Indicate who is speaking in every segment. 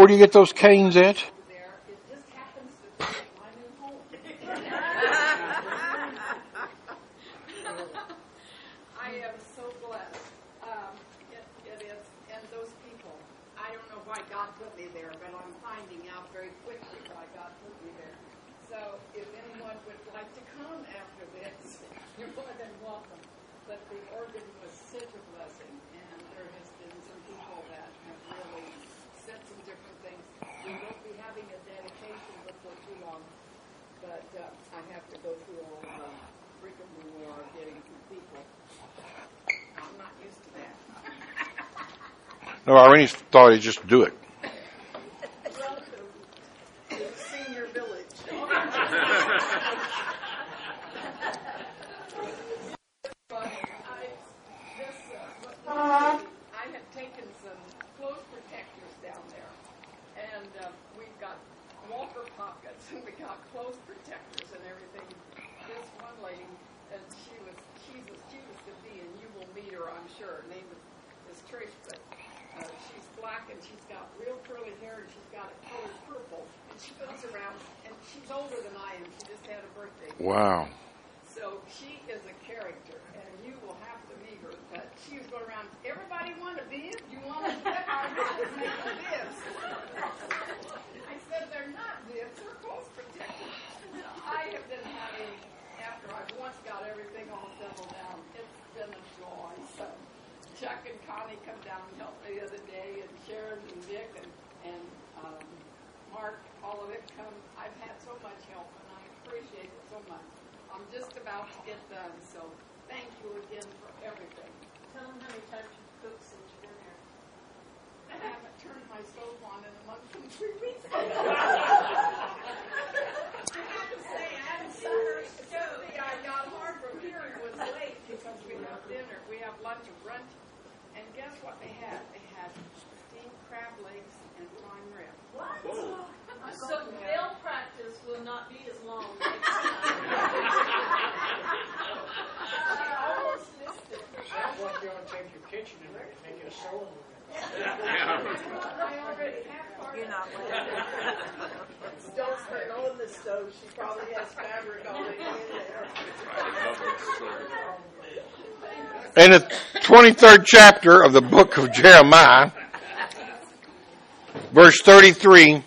Speaker 1: Where do you get those canes at?
Speaker 2: There, it just happens to be my new home. I am so blessed. It is, and those people. I don't know why God put me there, but I'm finding out very quickly why God put me there. So, if anyone would like to come after this, you're more than welcome. But the organ was such a blessing, and there has been some people that have really said some different things. We won't be having a dedication before too long, but I have to go through all the rigmarole of getting through people. I'm not used to that.
Speaker 1: No, I already thought he'd just do it.
Speaker 2: Welcome to the senior village. I had taken some clothes protectors down there, and we've got Walker pockets, and we got clothes protectors and everything. This one lady, and she's as cute as could be, and you will meet her, I'm sure. Her name is Trish, but she's black, and she's got real curly hair, and she's got it colored purple, and she goes around, and she's older than I am. She just had a birthday.
Speaker 1: Wow.
Speaker 2: So she is a character, and you will have to meet her. But she was going around, everybody want a bib? You want a bib? I want bibs. I said, they're not bibs, they're clothes protectors. I have been having, after I've once got everything all settled down, it's been a joy. So Chuck and Connie come down and help me the other day, and Sharon and Dick and Mark, all of it come. I've had so much help, and I appreciate it so much. I'm just about to get done, so thank you again for everything.
Speaker 3: Tell them how many times you've cooked since you've been here.
Speaker 2: I haven't turned my stove on in a month and 3 weeks. I have to say, I'm sorry. I got hard from here. It was late because we have dinner. We have lunch or brunch. And guess what they had? They had steamed crab legs and prime rib.
Speaker 3: What? So they'll practice will not be as long next time.
Speaker 2: I almost missed it.
Speaker 4: Sounds like you ought to take your kitchen and make it a sewing room.
Speaker 2: I already have part
Speaker 5: You're not
Speaker 2: Don't start on the stove. She probably has fabric already in there.
Speaker 1: In the 23rd chapter of the book of Jeremiah, verse 33,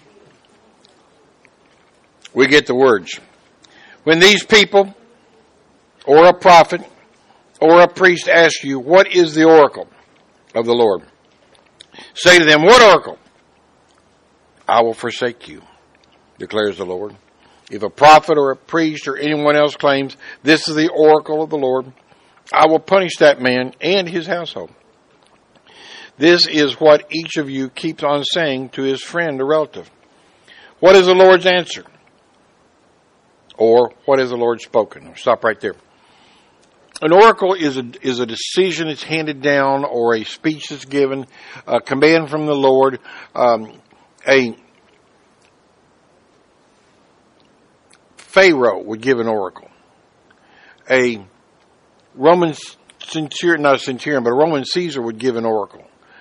Speaker 1: we get the words. When these people, or a prophet, or a priest ask you, what is the oracle of the Lord? Say to them, what oracle? I will forsake you, declares the Lord. If a prophet or a priest or anyone else claims, this is the oracle of the Lord, I will punish that man and his household. This is what each of you keeps on saying to his friend or relative. What is the Lord's answer? Or what has the Lord spoken? I'll stop right there. An oracle is a decision that's handed down, or a speech that's given, a command from the Lord, a Pharaoh would give an oracle. A Roman centurion, not a centurion, but a Roman Caesar would give an oracle.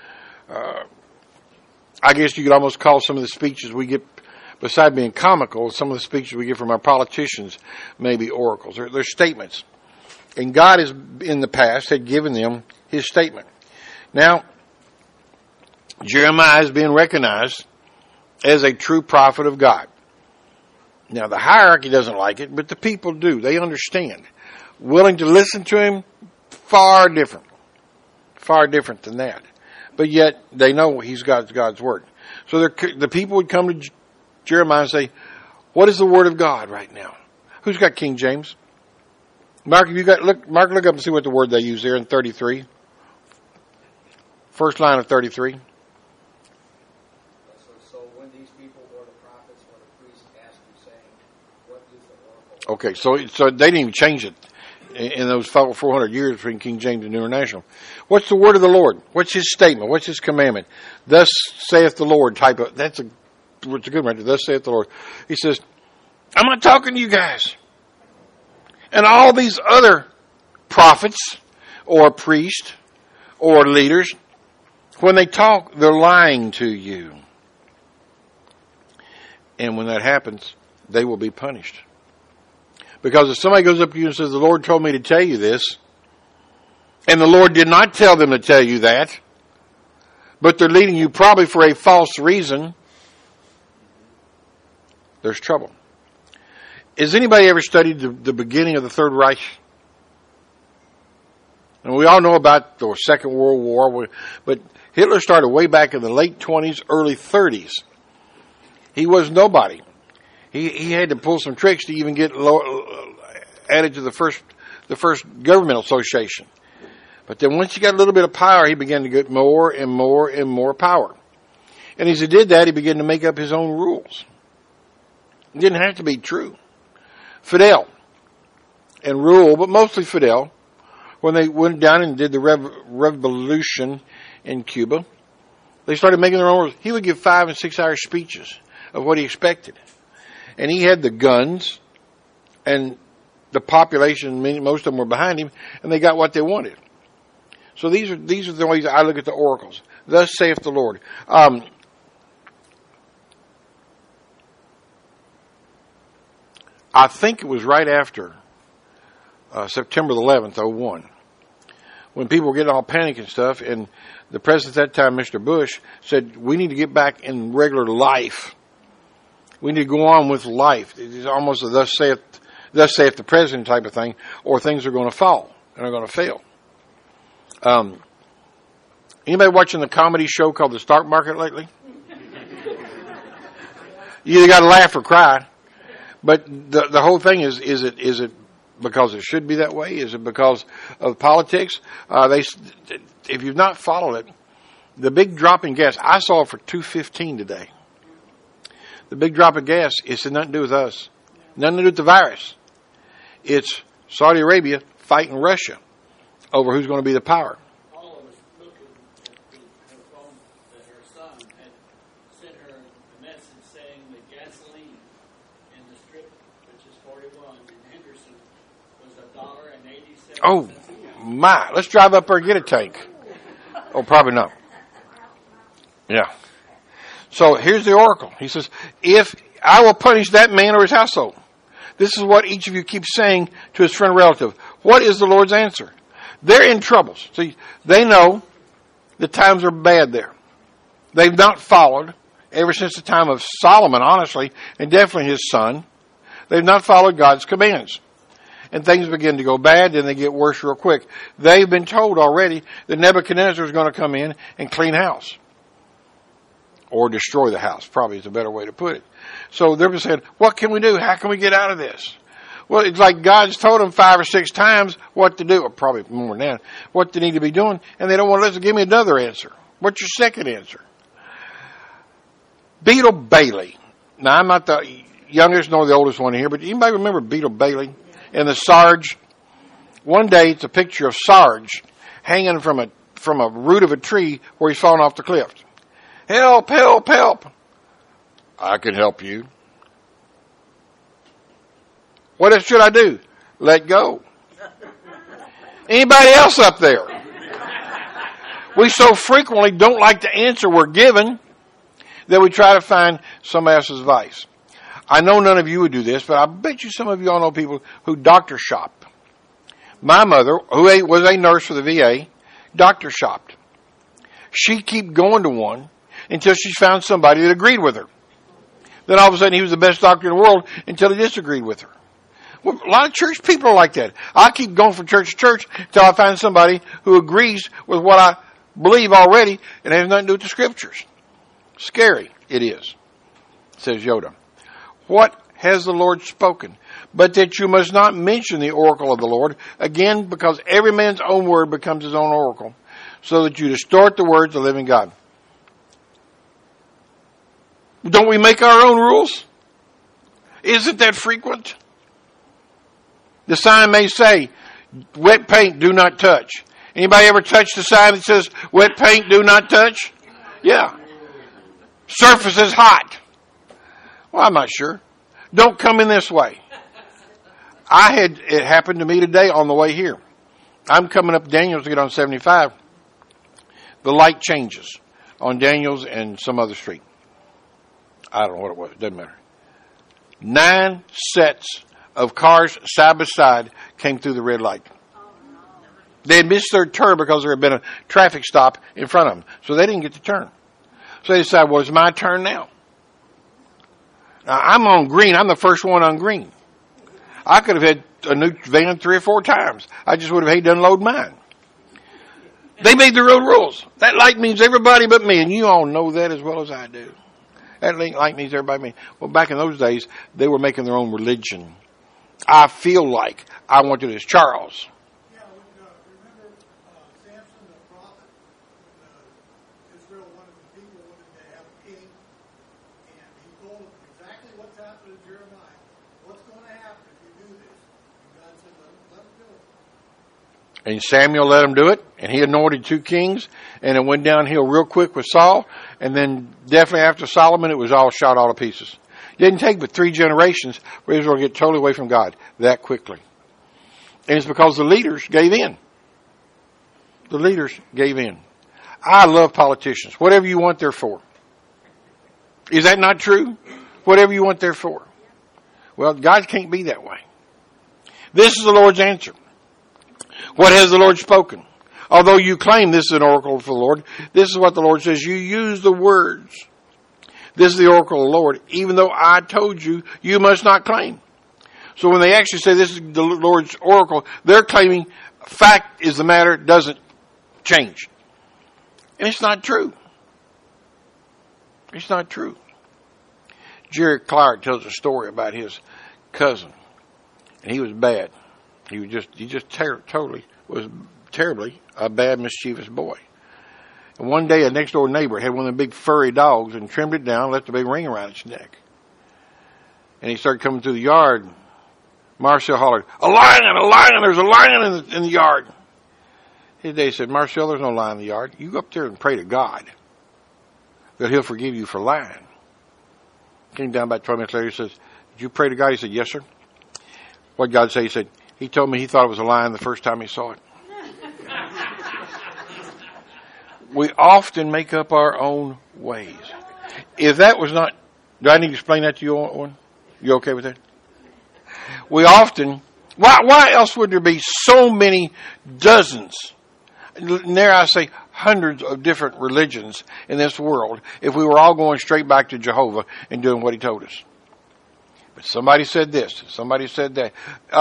Speaker 1: I guess you could almost call some of the speeches we get, besides being comical, some of the speeches we get from our politicians maybe oracles. They're statements. And God has, in the past, had given them his statement. Now, Jeremiah is being recognized as a true prophet of God. Now, the hierarchy doesn't like it, but the people do. They understand. Willing to listen to him, far different than that. But yet, they know he's God's word. So the people would come to Jeremiah and say, what is the word of God right now? Who's got King James? Mark, look up and see what the word they use there in 33. First line of 33.
Speaker 4: So when these people or the prophets or the priests ask you, saying, what is the oracle?
Speaker 1: Okay, so they didn't even change it in those 400 years between King James and New International. What's the word of the Lord? What's his statement? What's his commandment? Thus saith the Lord type of, it's a good one. Thus saith the Lord. He says, I'm not talking to you guys. And all these other prophets or priests or leaders, when they talk, they're lying to you. And when that happens, they will be punished. Because if somebody goes up to you and says, the Lord told me to tell you this, and the Lord did not tell them to tell you that, but they're leading you probably for a false reason, there's trouble. Has anybody ever studied the beginning of the Third Reich? And we all know about the Second World War, but Hitler started way back in the late 20s, early 30s. He was nobody. He had to pull some tricks to even get added to the first government association. But then once he got a little bit of power, he began to get more and more and more power. And as he did that, he began to make up his own rules. It didn't have to be true. Fidel and Raul, but mostly Fidel, when they went down and did the revolution in Cuba, they started making their own rules. He would give 5 and 6 hour speeches of what he expected. And he had the guns, and the population, most of them were behind him, and they got what they wanted. So these are the ways I look at the oracles. Thus saith the Lord. I think it was right after September 11th, 2001, when people were getting all panic and stuff, and the president at that time, Mr. Bush, said, we need to get back in regular life. We need to go on with life. It's almost a thus saith the president type of thing, or things are going to fall and are going to fail. Anybody watching the comedy show called The Stock Market lately? You either got to laugh or cry. But the whole thing is it because it should be that way? Is it because of politics? If you've not followed it, the big drop in gas, I saw it for $2.15 today. The big drop of gas, it's nothing to do with us. Nothing to do with the virus. It's Saudi Arabia fighting Russia over who's going to be the power.
Speaker 5: All of us looking at her phone that her son had sent her a message saying that gasoline in the strip, which is 41 in Henderson, was $1.87.
Speaker 1: Oh, my. Let's drive up there and get a tank. Oh, probably not. Yeah. So here's the oracle. He says, if I will punish that man or his household. This is what each of you keeps saying to his friend or relative. What is the Lord's answer? They're in troubles. See, they know the times are bad there. They've not followed, ever since the time of Solomon, honestly, and definitely his son. They've not followed God's commands. And things begin to go bad, then they get worse real quick. They've been told already that Nebuchadnezzar is going to come in and clean house. Or destroy the house, probably is a better way to put it. So they're saying, what can we do? How can we get out of this? Well, it's like God's told them 5 or 6 times what to do, or probably more than that, what they need to be doing, and they don't want to listen. Give me another answer. What's your second answer? Beetle Bailey. Now, I'm not the youngest nor the oldest one here, but anybody remember Beetle Bailey and the Sarge? One day, it's a picture of Sarge hanging from a root of a tree where he's fallen off the cliff. Help, help, help. I can help you. What else should I do? Let go. Anybody else up there? We so frequently don't like the answer we're given that we try to find somebody else's advice. I know none of you would do this, but I bet you some of you all know people who doctor shop. My mother, who was a nurse for the VA, doctor shopped. She kept going to one until she found somebody that agreed with her. Then all of a sudden he was the best doctor in the world until he disagreed with her. Well, a lot of church people are like that. I keep going from church to church until I find somebody who agrees with what I believe already and has nothing to do with the scriptures. Scary it is, says Yoda. What has the Lord spoken? But that you must not mention the oracle of the Lord, again, because every man's own word becomes his own oracle, so that you distort the words of the living God. Don't we make our own rules? Isn't that frequent? The sign may say, wet paint, do not touch. Anybody ever touch the sign that says, wet paint, do not touch? Yeah. Surface is hot. Well, I'm not sure. Don't come in this way. It happened to me today on the way here. I'm coming up Daniels to get on 75. The light changes on Daniels and some other street. I don't know what it was. It doesn't matter. 9 sets of cars side by side came through the red light. They had missed their turn because there had been a traffic stop in front of them. So they didn't get to turn. So they decided, well, it's my turn now. Now, I'm on green. I'm the first one on green. I could have had a new van 3 or 4 times. I just would have hated to unload mine. They made the road rules. That light means everybody but me, and you all know that as well as I do. That light means everybody but me. Well, back in those days, they were making their own religion. I feel like I want to do this. Charles.
Speaker 6: Yeah, remember Samson the prophet? Israel wanted the people wanted to have a king, and he told them exactly what's happened to Jeremiah. What's going to happen if you do this? And God said, let him do it.
Speaker 1: And Samuel let him do it, and he anointed 2 kings, and it went downhill real quick with Saul, and then definitely after Solomon, it was all shot all to pieces. It didn't take but 3 generations for Israel to get totally away from God that quickly. And it's because the leaders gave in. The leaders gave in. I love politicians. Whatever you want, they're for. Is that not true? Whatever you want, they're for. Well, God can't be that way. This is the Lord's answer. What has the Lord spoken? Although you claim this is an oracle for the Lord, this is what the Lord says. You use the words. This is the oracle of the Lord. Even though I told you, you must not claim. So when they actually say this is the Lord's oracle, they're claiming fact is the matter, doesn't change. And it's not true. It's not true. Jerry Clark tells a story about his cousin. And he was bad. He just totally was terribly a bad, mischievous boy. And one day, a next door neighbor had one of the big furry dogs and trimmed it down, left a big ring around its neck. And he started coming through the yard. Marcel hollered, "A lion! A lion! There's a lion in the yard!" His daddy said, "Marcel, there's no lion in the yard. You go up there and pray to God that He'll forgive you for lying." Came down about 12 minutes later. He says, "Did you pray to God?" He said, "Yes, sir." What did God say? He said, "He told me he thought it was a lion the first time he saw it." We often make up our own ways. If that was not, do I need to explain that to you, Owen? You okay with that? We often, why else would there be so many dozens, and there I say hundreds of different religions in this world if we were all going straight back to Jehovah and doing what He told us? But somebody said this, somebody said that.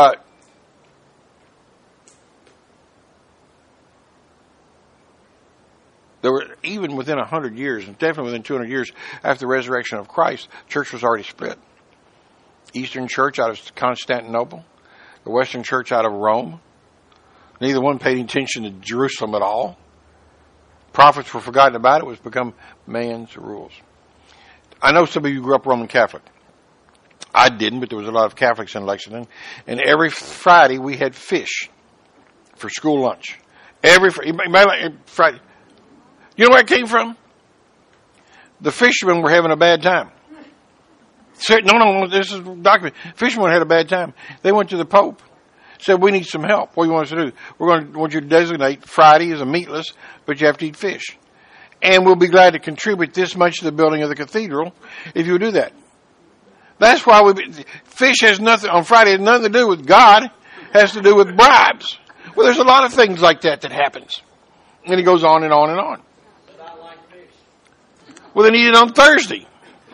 Speaker 1: There were, even within 100 years, and definitely within 200 years after the resurrection of Christ, the church was already split. Eastern Church out of Constantinople, the Western Church out of Rome. Neither one paid attention to Jerusalem at all. Prophets were forgotten about it. It was become man's rules. I know some of you grew up Roman Catholic. I didn't, but there was a lot of Catholics in Lexington. And every Friday we had fish for school lunch. Every Friday. You know where it came from? The fishermen were having a bad time. Said, no, this is documented. Fishermen had a bad time. They went to the Pope, said, "We need some help. What do you want us to do? Want you to designate Friday as a meatless, but you have to eat fish. And we'll be glad to contribute this much to the building of the cathedral if you do that." That's why fish has nothing, on Friday, has nothing to do with God. It has to do with bribes. Well, there's a lot of things like that happens. And it goes on and on and on.
Speaker 5: But I like fish.
Speaker 1: Well, then eat it on Thursday.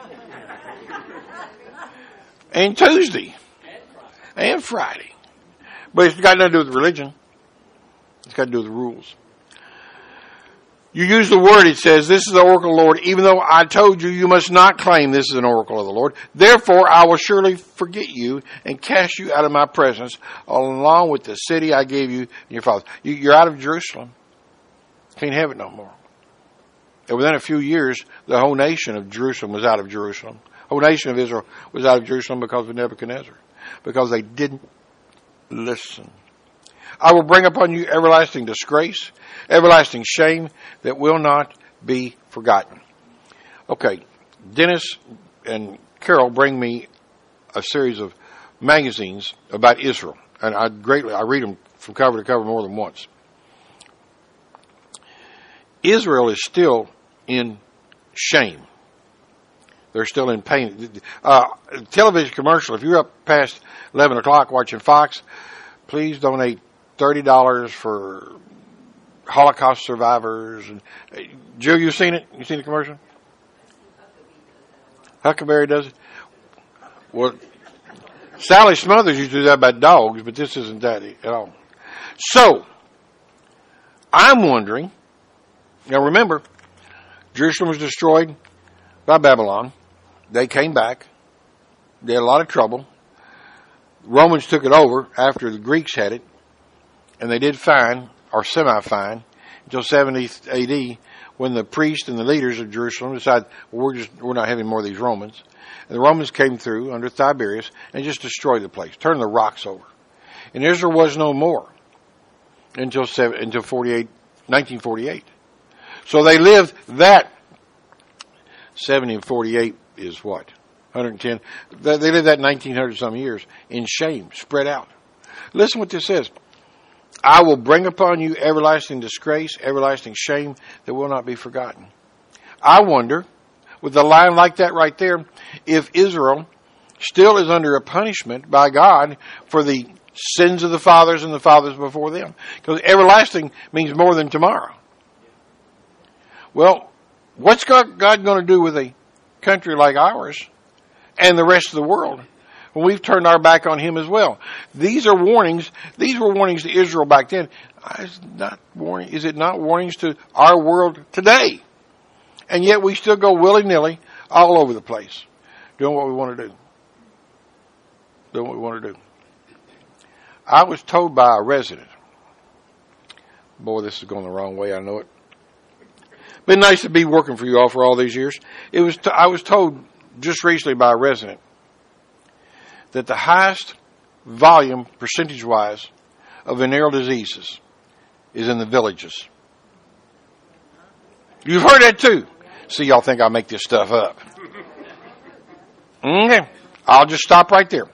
Speaker 1: And Tuesday. And Friday. But it's got nothing to do with religion. It's got to do with the rules. You use the word, it says, "This is the oracle of the Lord. Even though I told you, you must not claim this is an oracle of the Lord. Therefore, I will surely forget you and cast you out of my presence, along with the city I gave you and your fathers." You're out of Jerusalem. Can't have it no more. And within a few years, the whole nation of Jerusalem was out of Jerusalem. The whole nation of Israel was out of Jerusalem because of Nebuchadnezzar. Because they didn't listen. "I will bring upon you everlasting disgrace, everlasting shame that will not be forgotten." Okay, Dennis and Carol bring me a series of magazines about Israel. And I read them from cover to cover more than once. Israel is still in shame. They're still in pain. Television commercial, if you're up past 11 o'clock watching Fox, please donate $30 for Holocaust survivors. And Jill, you seen it? You seen the commercial? Huckleberry does it? Well, Sally Smothers used to do that about dogs, but this isn't that at all. So, I'm wondering, now remember, Jerusalem was destroyed by Babylon. They came back. They had a lot of trouble. Romans took it over after the Greeks had it, and they did fine, or semi-fine, until 70 AD, when the priests and the leaders of Jerusalem decided, well, we're not having more of these Romans. And the Romans came through under Tiberius and just destroyed the place, turned the rocks over. And Israel was no more until 1948. So they lived that 70 and 48 is what? 110. They lived that 1900 some years in shame, spread out. Listen what this says. I will bring upon you everlasting disgrace, everlasting shame that will not be forgotten. I wonder, with a line like that right there, if Israel still is under a punishment by God for the sins of the fathers and the fathers before them. Because everlasting means more than tomorrow. Well, what's God going to do with a country like ours and the rest of the world when we've turned our back on Him as well? These are warnings. These were warnings to Israel back then. Is it not warnings to our world today? And yet we still go willy-nilly all over the place, doing what we want to do. Doing what we want to do. I was told by a resident, boy, this is going the wrong way, I know it. Been nice to be working for you all for all these years. I was told just recently by a resident that the highest volume, percentage-wise, of venereal diseases is in the villages. You've heard that too. See, y'all think I make this stuff up. Okay, I'll just stop right there.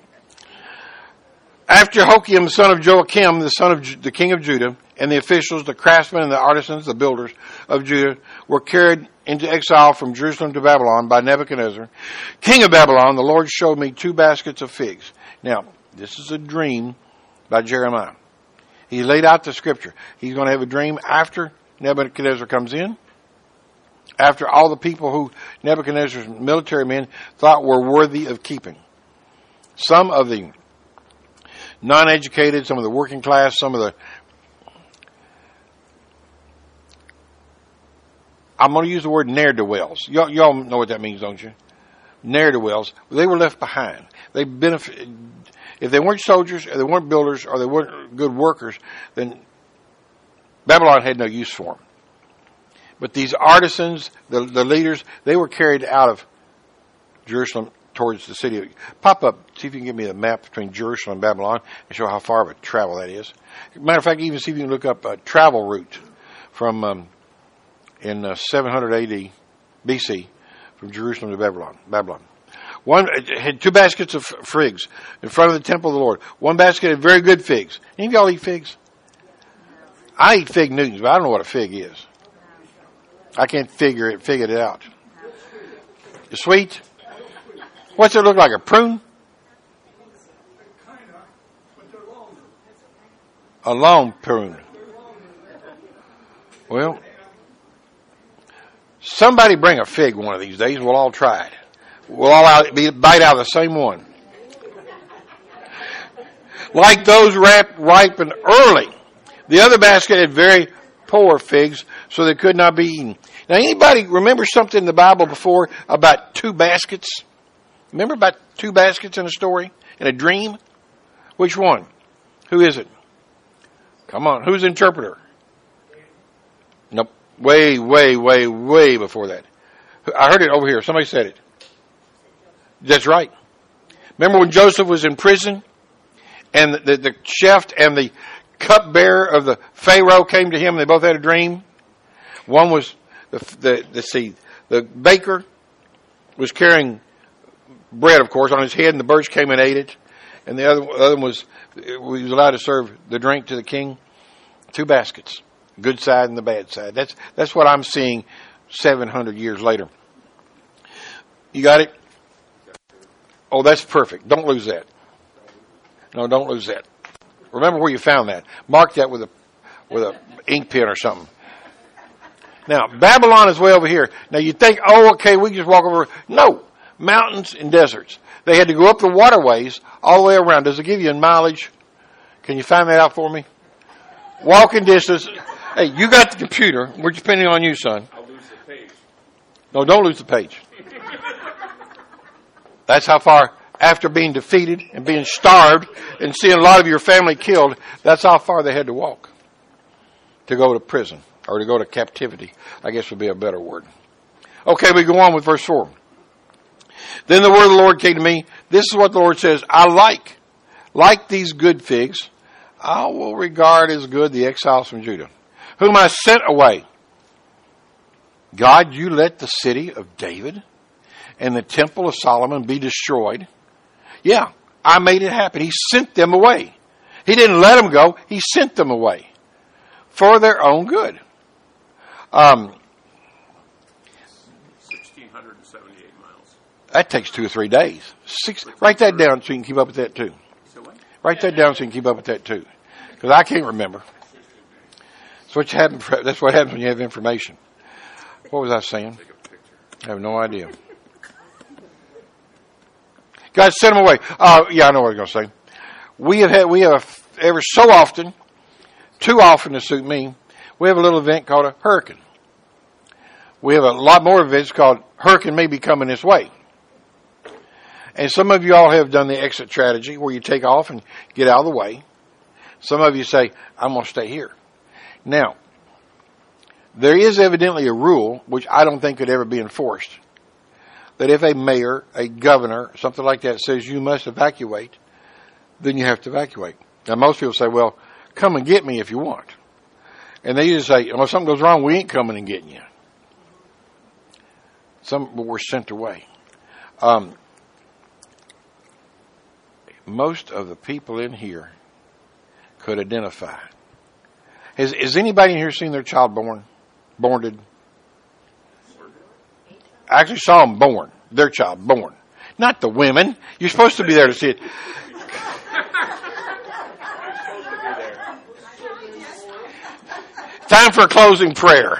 Speaker 1: After Jehoiakim, the son of Joachim, the son of the king of Judah, and the officials, the craftsmen, and the artisans, the builders of Judah, were carried into exile from Jerusalem to Babylon by Nebuchadnezzar, king of Babylon, the Lord showed me 2 baskets of figs. Now, this is a dream by Jeremiah. He laid out the scripture. He's going to have a dream after Nebuchadnezzar comes in, after all the people who Nebuchadnezzar's military men thought were worthy of keeping. Some of the non-educated, some of the working class, some of the... I'm going to use the word ne'er-do-wells. Y'all know what that means, don't you? Ne'er-do-wells. They were left behind. They benefit. If they weren't soldiers, or they weren't builders, or they weren't good workers, then Babylon had no use for them. But these artisans, the leaders, they were carried out of Jerusalem towards the city. Pop up, see if you can give me the map between Jerusalem and Babylon and show how far of a travel that is. Matter of fact, even see if you can look up a travel route from in 700 AD BC from Jerusalem to Babylon. One had 2 baskets of figs in front of the temple of the Lord. 1 basket had very good figs. Any of y'all eat figs? I eat fig Newtons, but I don't know what a fig is. I can't figure it out. It's sweet. What's it look like? A prune? A long prune. Well, somebody bring a fig one of these days. We'll all try it. We'll all bite out of the same one. Like those ripened early. The other basket had very poor figs, so they could not be eaten. Now, anybody remember something in the Bible before about 2 baskets? Remember about 2 baskets in a story? In a dream? Which one? Who is it? Come on. Who's the interpreter? Nope. Way before that. I heard it over here. Somebody said it. That's right. Remember when Joseph was in prison and the chef and the cupbearer of the Pharaoh came to him and they both had a dream? One was the baker was carrying bread, of course, on his head, and the birds came and ate it. And the other one was he was allowed to serve the drink to the king. 2 baskets, good side and the bad side. That's what I'm seeing 700 years later. You got it? Oh, that's perfect. Don't lose that. No, don't lose that. Remember where you found that. Mark that with a ink pen or something. Now, Babylon is way over here. Now, you think, oh, okay, we can just walk over. No. Mountains and deserts. They had to go up the waterways all the way around. Does it give you in mileage? Can you find that out for me? Walking distance. Hey, you got the computer. We're depending on you, son.
Speaker 7: I'll lose the page.
Speaker 1: No, don't lose the page. That's how far, after being defeated and being starved and seeing a lot of your family killed, that's how far they had to walk to go to prison or to go to captivity, I guess would be a better word. Okay, we go on with verse 4. Then the word of the Lord came to me. This is what the Lord says. I like these good figs. I will regard as good the exiles from Judah, whom I sent away. God, you let the city of David and the temple of Solomon be destroyed. Yeah, I made it happen. He sent them away. He didn't let them go. He sent them away for their own good.
Speaker 7: 1,678 miles.
Speaker 1: That takes 2 or 3 days. Write that down so you can keep up with that too.
Speaker 7: So what?
Speaker 1: Write that down so you can keep up with that too. Because I can't remember. That's what happens when you have information. What was I saying?
Speaker 7: Take a picture.
Speaker 1: I have no idea. God sent them away. Yeah, I know what I was going to say. We have ever so often, too often to suit me, we have a little event called a hurricane. We have a lot more events called hurricane may be coming this way. And some of you all have done the exit strategy where you take off and get out of the way. Some of you say, I'm going to stay here. Now, there is evidently a rule, which I don't think could ever be enforced, that if a mayor, a governor, something like that says you must evacuate, then you have to evacuate. Now, most people say, well, come and get me if you want. And they usually say, well, if something goes wrong, we ain't coming and getting you. Some were sent away. Most of the people in here could identify. Has anybody in here seen their child born? Born? I actually saw them born. Their child born. Not the women. You're supposed to be there to see it. Time for a closing prayer.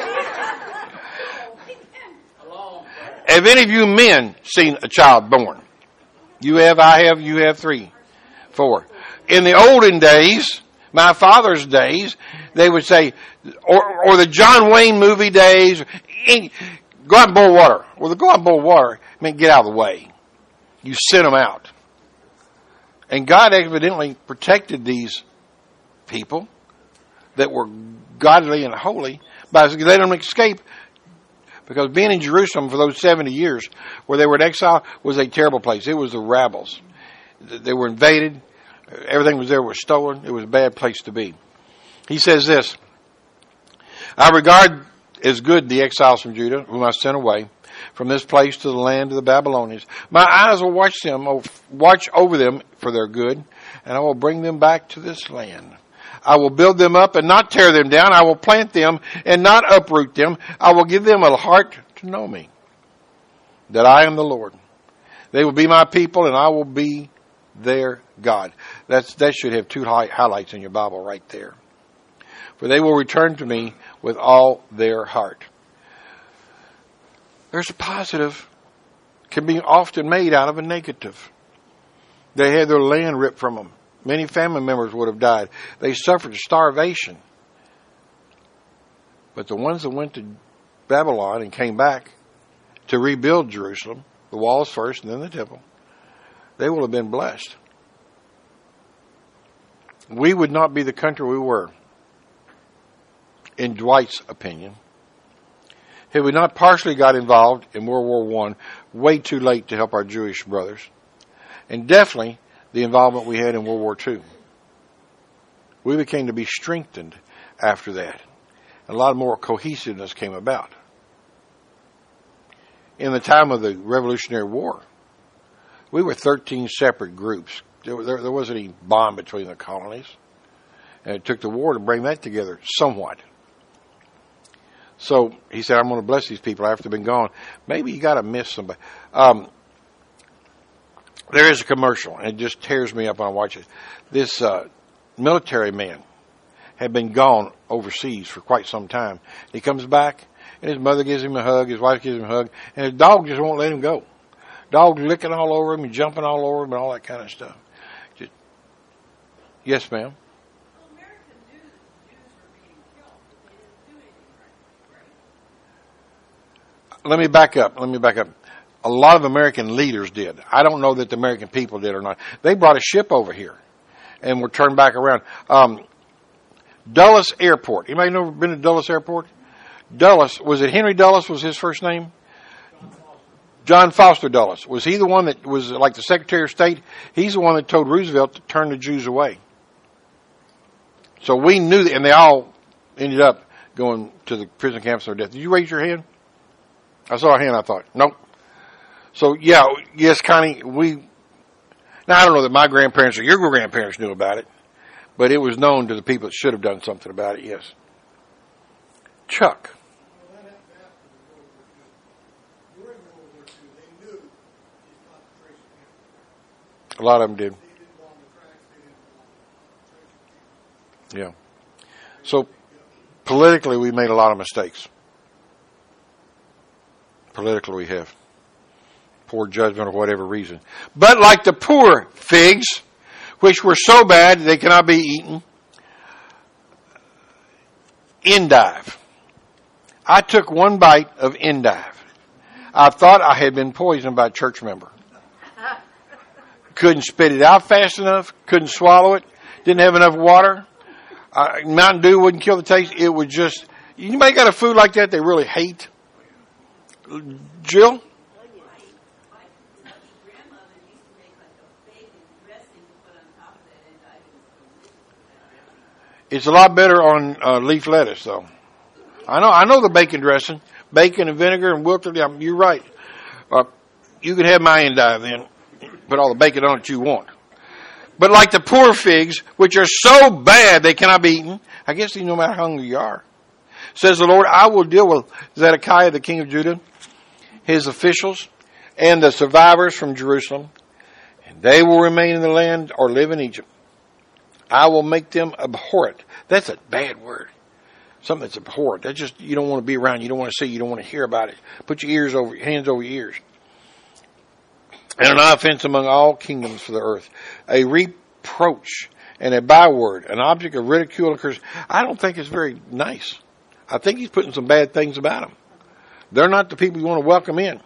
Speaker 1: Have any of you men seen a child born? You have, I have, you have 3, 4. In the olden days, my father's days, they would say, or the John Wayne movie days, go out and boil water. Well, the go out and boil water meant get out of the way. You sent them out. And God evidently protected these people that were godly and holy by letting them escape. Because being in Jerusalem for those 70 years where they were in exile was a terrible place. It was the rebels. They were invaded. Everything was there was stolen. It was a bad place to be. He says this, I regard as good the exiles from Judah, whom I sent away from this place to the land of the Babylonians. My eyes will watch over them for their good, and I will bring them back to this land. I will build them up and not tear them down. I will plant them and not uproot them. I will give them a heart to know me, that I am the Lord. They will be my people, and I will be their God. That should have 2 highlights in your Bible right there. For they will return to me with all their heart. There's a positive can be often made out of a negative. They had their land ripped from them. Many family members would have died. They suffered starvation. But the ones that went to Babylon and came back to rebuild Jerusalem, the walls first and then the temple, they will have been blessed. We would not be the country we were, in Dwight's opinion, had we not partially got involved in World War I way too late to help our Jewish brothers. And definitely the involvement we had in World War II. We became to be strengthened after that. A lot more cohesiveness came about. In the time of the Revolutionary War, we were 13 separate groups. There wasn't any bond between the colonies. And it took the war to bring that together somewhat. So he said, I'm going to bless these people after they've been gone. Maybe you got to miss somebody. There is a commercial, and it just tears me up when I watch it. This military man had been gone overseas for quite some time. He comes back, and his mother gives him a hug, his wife gives him a hug, and his dog just won't let him go. Dog's licking all over him and jumping all over him and all that kind of stuff. Just, yes, ma'am.
Speaker 2: American Jews were being killed, but they didn't do anything right?
Speaker 1: Let me back up. A lot of American leaders did. I don't know that the American people did or not. They brought a ship over here and were turned back around. Dulles Airport. Anybody know been to Dulles Airport? Dulles, was it Henry Dulles was his first name? John Foster Dulles. Was he the one that was like the Secretary of State? He's the one that told Roosevelt to turn the Jews away. So we knew that, and they all ended up going to the prison camps or death. Did you raise your hand? I saw a hand, I thought. Nope. So, yeah, yes, Connie, now I don't know that my grandparents or your grandparents knew about it, but it was known to the people that should have done something about it, yes. Chuck.
Speaker 6: Well, that happened after the World War II. During World War II, they knew these concentration camps.
Speaker 1: A lot of them did.
Speaker 6: They didn't go on the tracks. They didn't go on the concentration camps.
Speaker 1: Yeah. So, politically, we made a lot of mistakes. Politically, we have. Poor judgment or whatever reason. But like the poor figs, which were so bad they cannot be eaten, endive. I took one bite of endive. I thought I had been poisoned by a church member. Couldn't spit it out fast enough. Couldn't swallow it. Didn't have enough water. Mountain Dew wouldn't kill the taste. It was just, anybody got a food like that they really hate? Jill? It's a lot better on leaf lettuce, though. I know the bacon dressing, bacon and vinegar and wilted. You're right. You can have my endive then. Put all the bacon on it you want. But like the poor figs, which are so bad they cannot be eaten. I guess no matter how hungry you are. Says the Lord, I will deal with Zedekiah, the king of Judah, his officials, and the survivors from Jerusalem, and they will remain in the land or live in Egypt. I will make them abhorrent. That's a bad word. Something that's abhorrent. That's just, you don't want to be around. You don't want to see. You don't want to hear about it. Put your hands over your ears. And an offense among all kingdoms for the earth. A reproach and a byword. An object of ridicule and curse. I don't think it's very nice. I think he's putting some bad things about them. They're not the people you want to welcome in.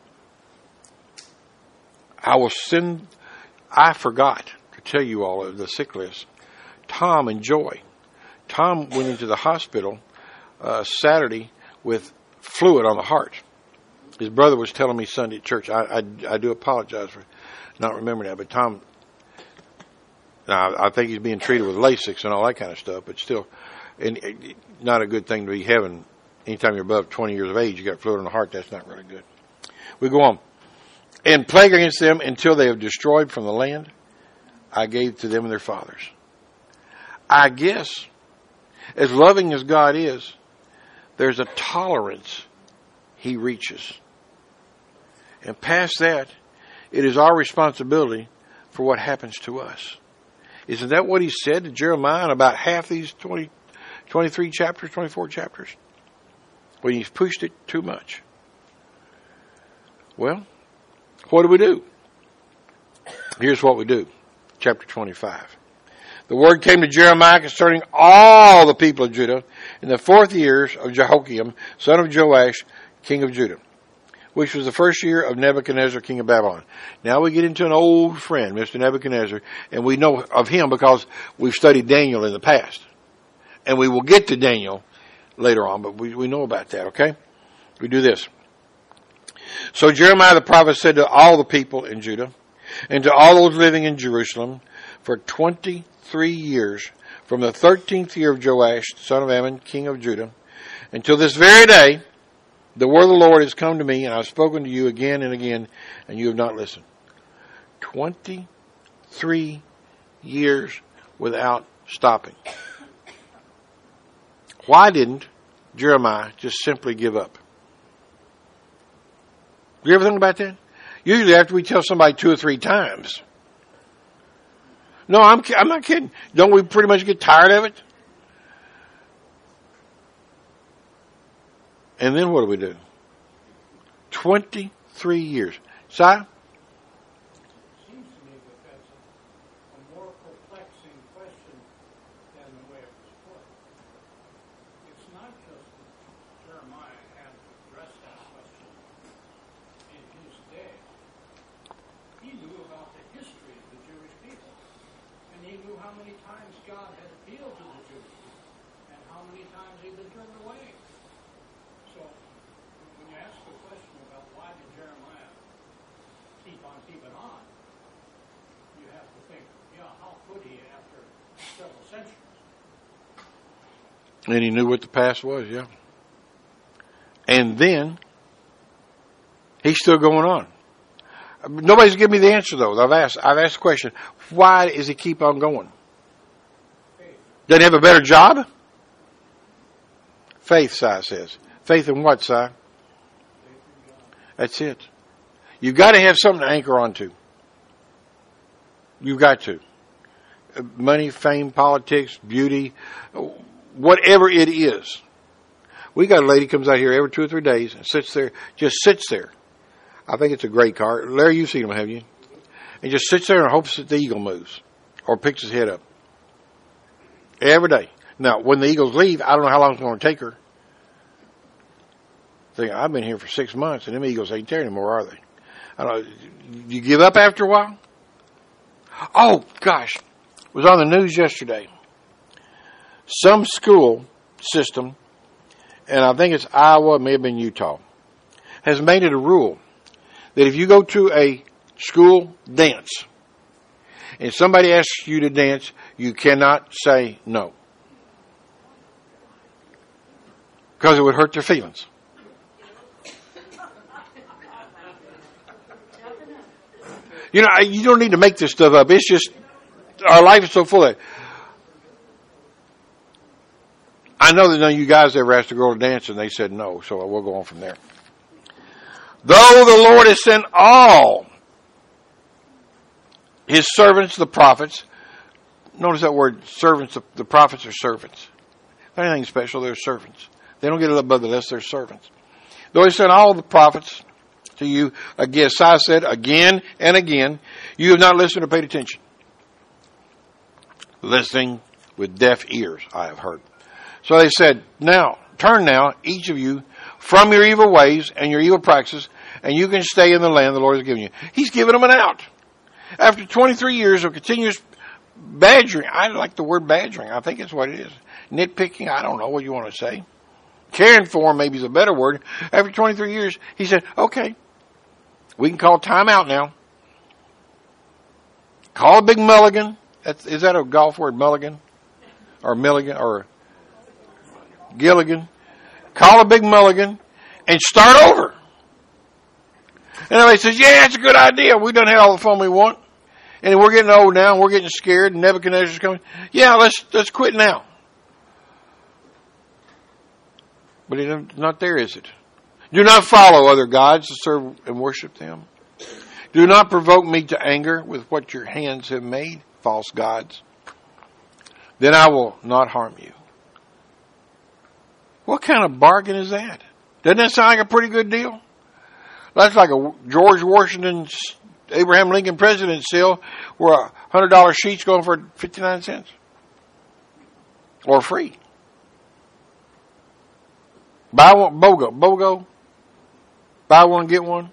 Speaker 1: I forgot to tell you all of the sick list. Tom and Joy. Tom went into the hospital Saturday with fluid on the heart. His brother was telling me Sunday at church. I do apologize for not remembering that. But Tom, now I think he's being treated with Lasix and all that kind of stuff. But still, not a good thing to be having. Anytime you're above 20 years of age, you got fluid on the heart. That's not really good. We go on. And plague against them until they have destroyed from the land I gave to them and their fathers. I guess, as loving as God is, there's a tolerance he reaches. And past that, it is our responsibility for what happens to us. Isn't that what he said to Jeremiah in about half these 23 chapters, 24 chapters? When he's pushed it too much. Well, what do? Here's what we do. Chapter 25. The word came to Jeremiah concerning all the people of Judah in the 4th year of Jehoiakim, son of Joash, king of Judah, which was the 1st year of Nebuchadnezzar, king of Babylon. Now we get into an old friend, Mr. Nebuchadnezzar, and we know of him because we've studied Daniel in the past. And we will get to Daniel later on, but we know about that, okay? We do this. So Jeremiah the prophet said to all the people in Judah and to all those living in Jerusalem for 23 years, from the 13th year of Joash, son of Ammon, king of Judah, until this very day, the word of the Lord has come to me, and I've spoken to you again and again, and you have not listened. 23 years without stopping. Why didn't Jeremiah just simply give up? You ever think about that? Usually after we tell somebody 2 or 3 times. No, I'm not kidding. Don't we pretty much get tired of it? And then what do we do? 23 years. Si?
Speaker 6: It seems to me that that's a more perplexing question than the way it was put. It's not just that Jeremiah had to address that question in his day. He knew about the history of the Jewish people. And he knew how many times God had appealed to the Jewish people and how many times he'd been turned away. So when you ask the question about why did Jeremiah keep on keeping on, you have to think, how could he after several centuries?
Speaker 1: And he knew what the past was, yeah. And then he's still going on. Nobody's given me the answer though. I've asked the question, why does he keep on going? Doesn't he have a better job? Faith, Si says. Faith in what, Si? That's it. You've got to have something to anchor onto. You've got to. Money, fame, politics, beauty, whatever it is. We got a lady comes out here every 2 or 3 days and sits there. I think it's a gray car. Larry, you've seen them, have you? And just sits there and hopes that the eagle moves or picks his head up. Every day. Now, when the eagles leave, I don't know how long it's going to take her. I've been here for 6 months, and them eagles ain't there anymore, are they? I don't know. You give up after a while? Oh, gosh. It was on the news yesterday. Some school system, and I think it's Iowa, it may have been Utah, has made it a rule that if you go to a school dance and somebody asks you to dance, you cannot say no. Because it would hurt their feelings. You know, you don't need to make this stuff up. It's just, our life is so full of it. I know that none of you guys ever asked a girl to dance and they said no, so we'll go on from there. Though the Lord has sent all his servants, the prophets. Notice that word, servants. The prophets are servants. Not anything special, they're servants. They don't get above the list, they're servants. Though he sent all the prophets to you, again, I said again and again, you have not listened or paid attention. Listening with deaf ears, I have heard. So they said, turn now, each of you, from your evil ways and your evil practices, and you can stay in the land the Lord has given you. He's given them an out. After 23 years of continuous badgering, I like the word badgering. I think it's what it is. Nitpicking, I don't know what you want to say. Caring for him maybe is a better word. After 23 years, he said, okay, we can call time out now. Call a big mulligan. Is that a golf word, mulligan? Or milligan? Or Gilligan? Call a big mulligan and start over. And everybody says, yeah, it's a good idea. We've done had all the fun we want. And we're getting old now and we're getting scared and Nebuchadnezzar's coming. Yeah, let's quit now. But it's not there, is it? Do not follow other gods to serve and worship them. Do not provoke me to anger with what your hands have made, false gods. Then I will not harm you. What kind of bargain is that? Doesn't that sound like a pretty good deal? That's like a George Washington, Abraham Lincoln president seal where $100 sheet's going for 59 cents. Or free. Buy one, BOGO. Buy one, get one.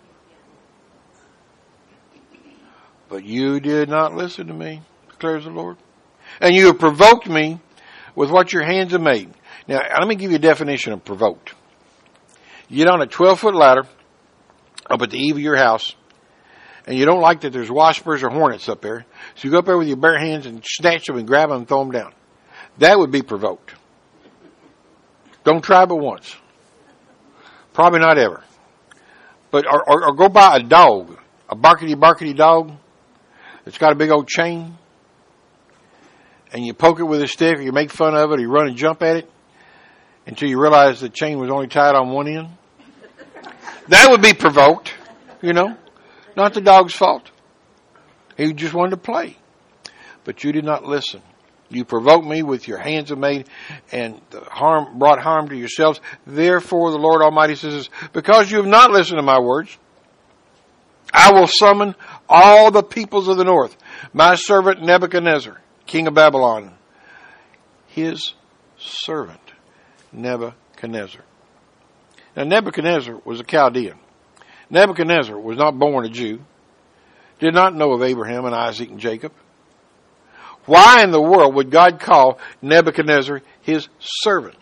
Speaker 1: But you did not listen to me, declares the Lord. And you have provoked me with what your hands have made. Now, let me give you a definition of provoked. You get on a 12-foot ladder up at the eave of your house, and you don't like that there's waspers or hornets up there, so you go up there with your bare hands and snatch them and grab them and throw them down. That would be provoked. Don't try but once. Probably not ever. But or go buy a dog, a barkety dog that's got a big old chain, and you poke it with a stick or you make fun of it or you run and jump at it, until you realize the chain was only tied on one end? That would be provoked, you know. Not the dog's fault. He just wanted to play. But you did not listen. You provoked me with your hands have made and brought harm to yourselves. Therefore the Lord Almighty says, because you have not listened to my words, I will summon all the peoples of the north, my servant Nebuchadnezzar, king of Babylon, his servant Nebuchadnezzar. Now Nebuchadnezzar was a Chaldean. Nebuchadnezzar was not born a Jew, did not know of Abraham and Isaac and Jacob. Why in the world would God call Nebuchadnezzar his servant?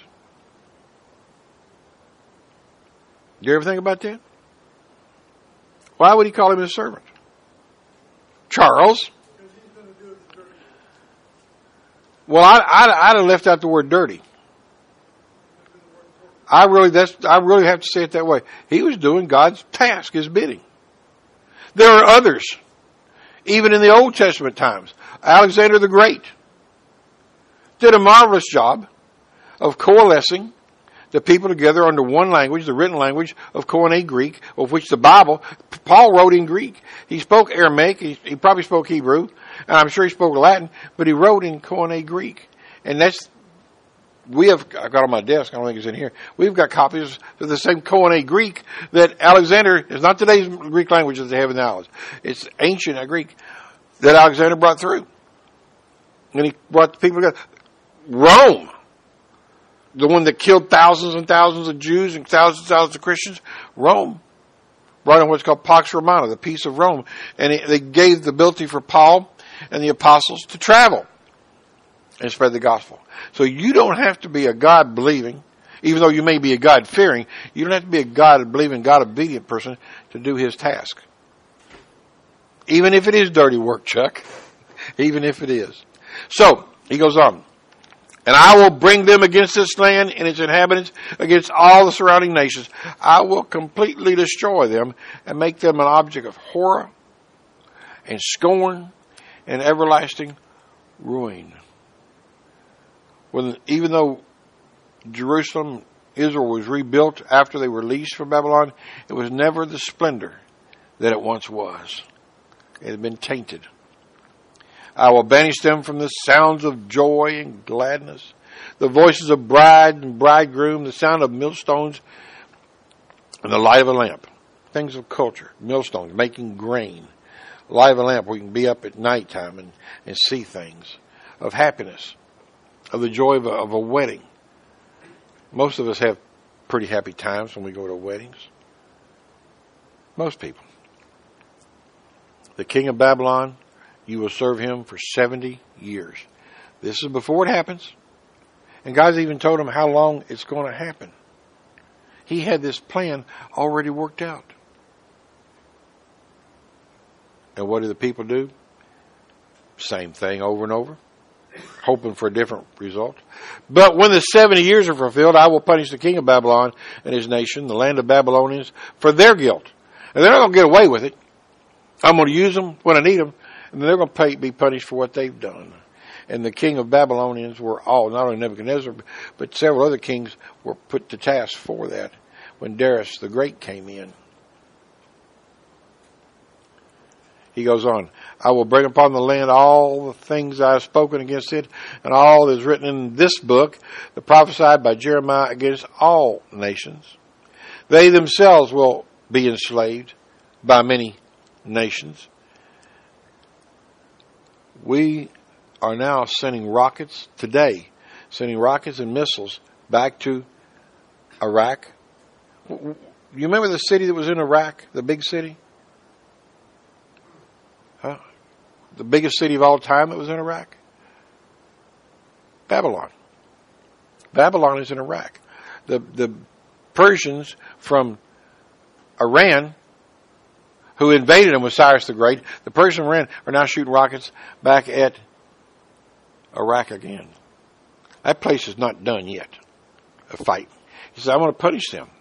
Speaker 1: Do you ever think about that? Why would he call him his servant? Charles? Well, I'd have left out the word dirty. I really have to say it that way. He was doing God's task, his bidding. There are others, even in the Old Testament times. Alexander the Great did a marvelous job of coalescing the people together under one language, the written language of Koine Greek, of which the Bible, Paul wrote in Greek. He spoke Aramaic, he probably spoke Hebrew, and I'm sure he spoke Latin, but he wrote in Koine Greek. And I got on my desk, I don't think it's in here, we've got copies of the same Koine Greek that Alexander, it's not today's Greek language that they have in the islands. It's ancient Greek that Alexander brought through. And he brought the people together. Rome, the one that killed thousands and thousands of Jews and thousands of Christians, Rome brought in what's called Pax Romana, the peace of Rome. And they gave the ability for Paul and the apostles to travel and spread the gospel. So you don't have to be a God-believing, even though you may be a God-fearing, you don't have to be a God-believing, God-obedient person to do his task. Even if it is dirty work, Chuck. Even if it is. So, he goes on. And I will bring them against this land and its inhabitants, against all the surrounding nations. I will completely destroy them and make them an object of horror and scorn and everlasting ruin. Even though Jerusalem, Israel was rebuilt after they were released from Babylon, it was never the splendor that it once was. It had been tainted. I will banish them from the sounds of joy and gladness, the voices of bride and bridegroom, the sound of millstones, and the light of a lamp. Things of culture, millstones, making grain. Light of a lamp where you can be up at nighttime and see things. Of happiness, of the joy of a wedding. Most of us have pretty happy times when we go to weddings. Most people. The king of Babylon, you will serve him for 70 years. This is before it happens. And God's even told him how long it's going to happen. He had this plan already worked out. And what do the people do? Same thing over and over, hoping for a different result. But when the 70 years are fulfilled, I will punish the king of Babylon and his nation, the land of Babylonians, for their guilt. And they're not going to get away with it. I'm going to use them when I need them, and they're going to be punished for what they've done. And the king of Babylonians were all, not only Nebuchadnezzar, but several other kings were put to task for that when Darius the Great came in. He goes on, I will bring upon the land all the things I have spoken against it, and all that is written in this book, the prophesied by Jeremiah against all nations. They themselves will be enslaved by many nations. We are now sending rockets today, sending rockets and missiles back to Iraq. You remember the city that was in Iraq, the big city? Huh? The biggest city of all time that was in Iraq? Babylon. Babylon is in Iraq. The Persians from Iran, who invaded them with Cyrus the Great, the Persians from Iran are now shooting rockets back at Iraq again. That place is not done yet, a fight. He says, I want to punish them.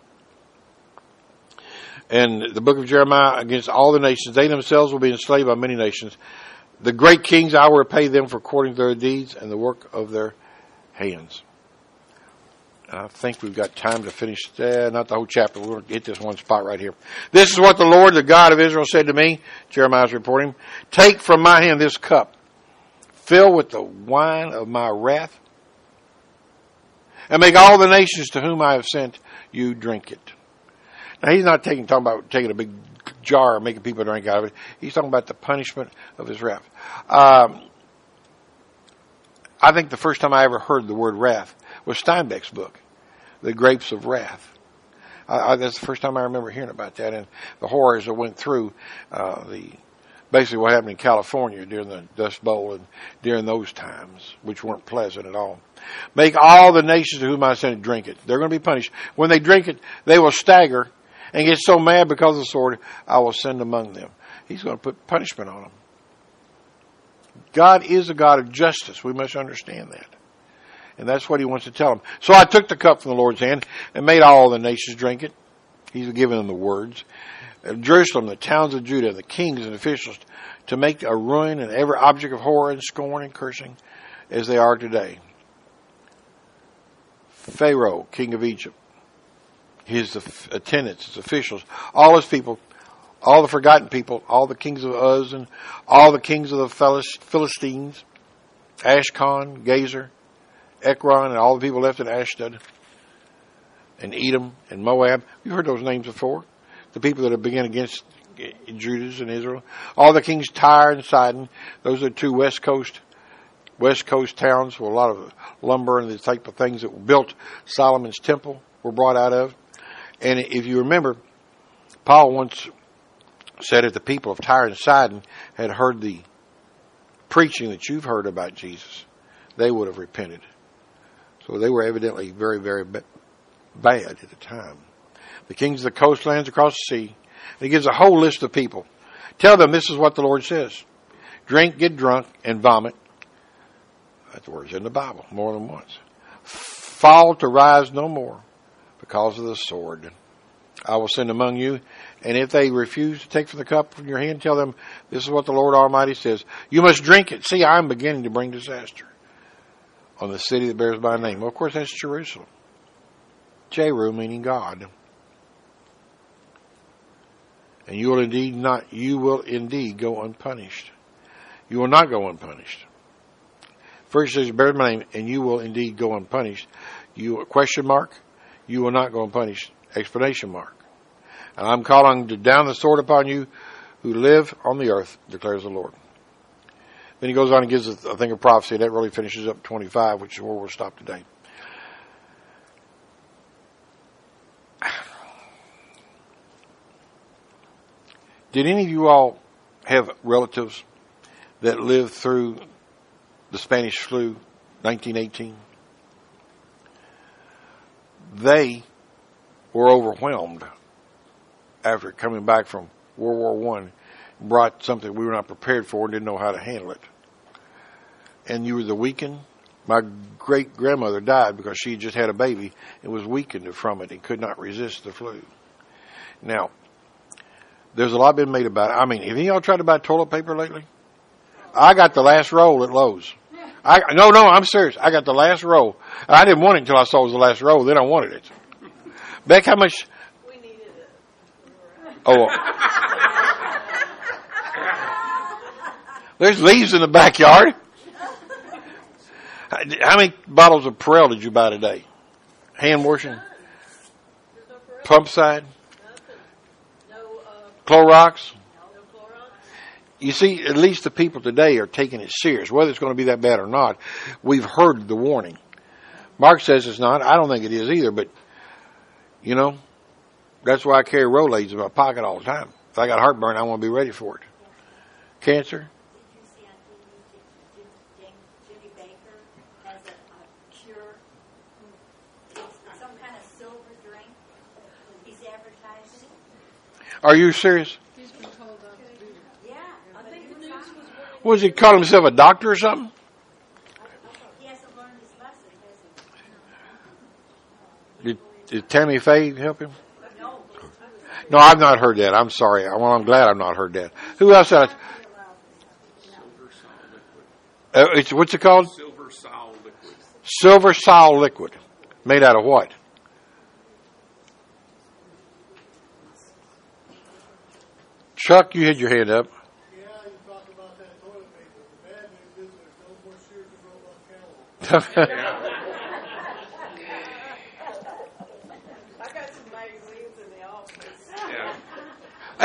Speaker 1: And the book of Jeremiah, against all the nations, they themselves will be enslaved by many nations. The great kings, I will repay them for according to their deeds and the work of their hands. I think we've got time to finish, not the whole chapter. We're going to hit this one spot right here. This is what the Lord, the God of Israel, said to me. Jeremiah's reporting. Take from my hand this cup, fill with the wine of my wrath, and make all the nations to whom I have sent you drink it. Now, he's not talking about taking a big jar and making people drink out of it. He's talking about the punishment of his wrath. I think the first time I ever heard the word wrath was Steinbeck's book, The Grapes of Wrath. That's the first time I remember hearing about that, and the horrors that went through basically what happened in California during the Dust Bowl and during those times, which weren't pleasant at all. Make all the nations to whom I sent drink it. They're going to be punished. When they drink it, they will stagger and get so mad because of the sword, I will send among them. He's going to put punishment on them. God is a God of justice. We must understand that. And that's what he wants to tell them. So I took the cup from the Lord's hand and made all the nations drink it. He's given them the words. Jerusalem, the towns of Judah, the kings and officials, to make a ruin and every object of horror and scorn and cursing as they are today. Pharaoh, king of Egypt, his attendants, his officials, all his people, all the forgotten people, all the kings of Uz, and all the kings of the Philistines, Ashkelon, Gazer, Ekron, and all the people left in Ashdod, and Edom, and Moab. You've heard those names before. The people that have begun against Judah and Israel. All the kings Tyre and Sidon. Those are two West Coast towns with a lot of lumber and the type of things that were built. Solomon's temple were brought out of. And if you remember, Paul once said if the people of Tyre and Sidon had heard the preaching that you've heard about Jesus, they would have repented. So they were evidently very, very bad at the time. The kings of the coastlands across the sea. And he gives a whole list of people. Tell them this is what the Lord says. Drink, get drunk, and vomit. That's the words in the Bible more than once. Fall to rise no more because of the sword. I will send among you, and if they refuse to take from the cup from your hand, tell them this is what the Lord Almighty says. You must drink it. See, I'm beginning to bring disaster on the city that bears my name. Well, of course, that's Jerusalem. Jeru meaning God. And you will indeed go unpunished. You will not go unpunished. First it says, bear my name, and you will indeed go unpunished. You question mark, you will not go unpunished. Explanation mark. And I'm calling down the sword upon you who live on the earth, declares the Lord. Then he goes on and gives a thing of prophecy. That really finishes up 25, which is where we'll stop today. Did any of you all have relatives that lived through the Spanish flu, 1918? They were overwhelmed after coming back from World War I, brought something we were not prepared for and didn't know how to handle it. And you were the weakened. My great-grandmother died because she just had a baby and was weakened from it and could not resist the flu. Now, there's a lot been made about it. I mean, have any of y'all tried to buy toilet paper lately? I got the last roll at Lowe's. No, I'm serious. I got the last roll. I didn't want it until I saw it was the last roll. Then I wanted it. Beck, how much?
Speaker 3: We needed it.
Speaker 1: Oh. There's leaves in the backyard. How many bottles of Perel did you buy today? Hand washing? Pump side? Clorox? You see, at least the people today are taking it serious. Whether it's going to be that bad or not, we've heard the warning. Mark says it's not. I don't think it is either, but, you know, that's why I carry Rolaids in my pocket all the time. If I got heartburn, I want to be ready for it. Cancer?
Speaker 8: Did you see on TV Jimmy Baker has a cure? It's some kind of silver drink he's advertising.
Speaker 1: Are you serious?
Speaker 2: He's been told not to do that.
Speaker 8: Yeah.
Speaker 3: I think the news was really
Speaker 1: What does he call himself, a doctor or something?
Speaker 8: He hasn't learned his lesson, has he?
Speaker 1: Did Tammy Faye help him?
Speaker 8: No.
Speaker 1: No, I've not heard that. I'm sorry. Well, I'm glad I've not heard that. Who else?
Speaker 7: Silver Sol liquid.
Speaker 1: What's it called?
Speaker 7: Silver Sol liquid.
Speaker 1: Silver Sol liquid. Made out of what? Chuck, you had your hand up.
Speaker 6: Yeah, you talk about that toilet paper. The bad news is there's no more Sears and Roebuck catalog.